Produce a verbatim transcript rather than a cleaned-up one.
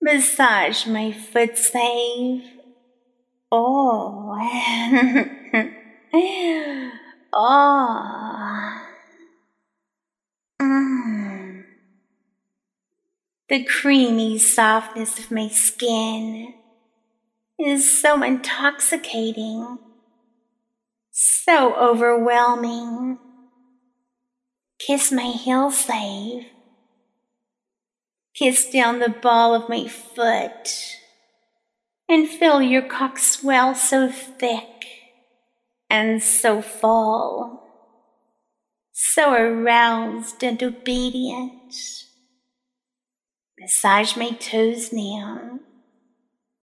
Massage my foot, save. Oh. Oh. Mm. The creamy softness of my skin is so intoxicating, so overwhelming. Kiss my heel, slave. Kiss down the ball of my foot, and feel your cock swell so thick and so full, so aroused and obedient. Massage my toes now.